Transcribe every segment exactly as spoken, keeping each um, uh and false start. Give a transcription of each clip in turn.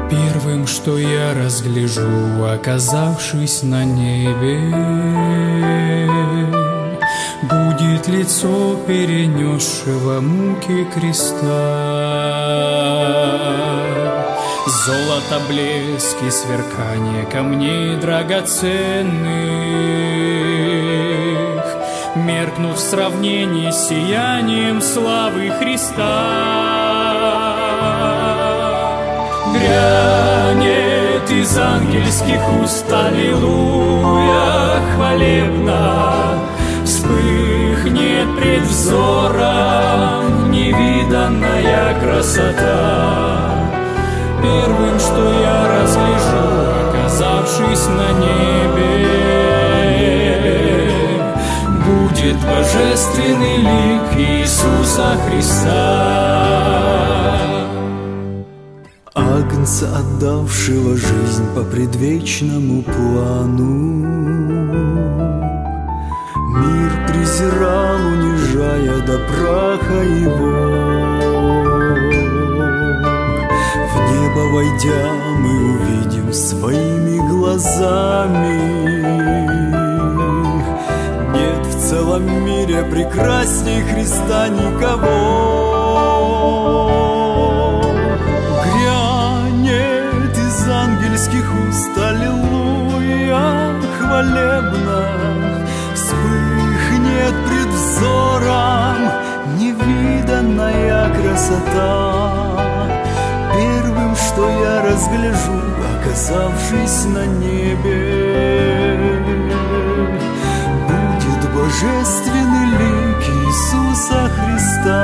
Первым, что я разгляжу, оказавшись на небе, будет лицо перенесшего муки креста. Золото, блеск и сверкание камней драгоценных меркнут в сравнении с сиянием славы Христа. Грянет из ангельских уст аллилуйя хвалебно, вспыхнет пред взором невиданная красота. Первым, что я разгляжу, оказавшись на небе, будет божественный лик Иисуса Христа. Агнца, отдавшего жизнь по предвечному плану, мир презирал, унижая до праха его. В небо войдя, мы увидим своими глазами. Нет в целом мире прекрасней Христа никого. Грянет из ангельских уст аллилуйя хвалебно, вспыхнет пред взором невиданная красота. Первым, что я разгляжу, оказавшись на небе, будет божественный лик Иисуса Христа.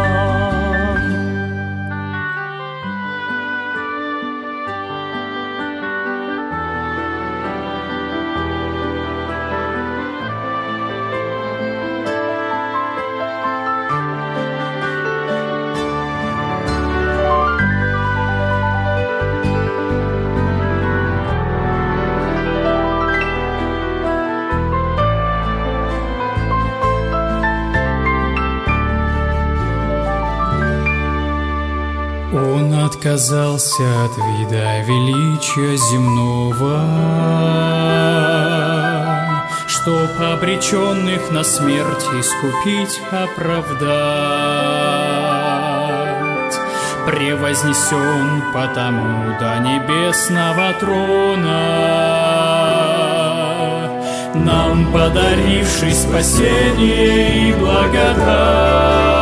Он отказался от вида величия земного, чтоб обреченных на смерть искупить, оправдать. Превознесен потому до небесного трона, нам подаривший спасение и благодать.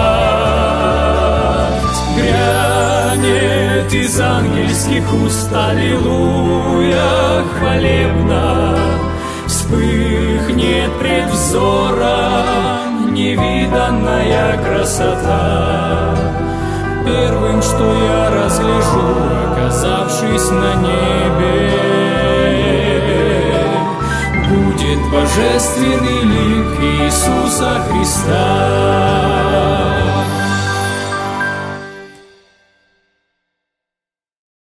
Грянет из ангельских уст аллилуйя хвалебно, вспыхнет пред взором невиданная красота. Первым, что я разгляжу, оказавшись на небе, будет божественный лик Иисуса Христа.